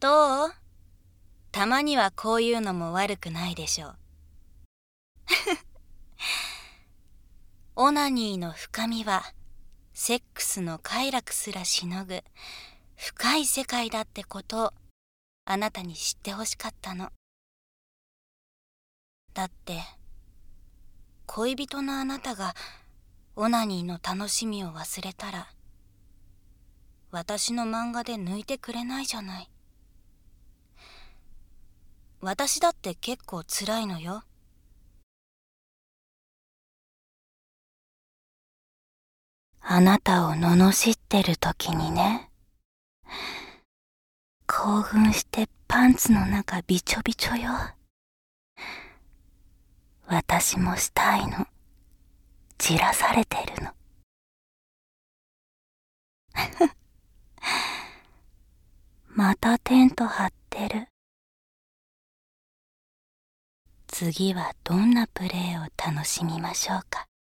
どう？たまにはこういうのも悪くないでしょう。オナニーの深みはセックスの快楽すらしのぐ深い世界だってことをあなたに知ってほしかったの。だって恋人のあなたがオナニーの楽しみを忘れたら私の漫画で抜いてくれないじゃない。私だって結構辛いのよ。あなたを罵ってる時にね、興奮してパンツの中びちょびちょよ。私もしたいの。じらされてるの。またテント張ってる。次はどんなプレーを楽しみましょうか。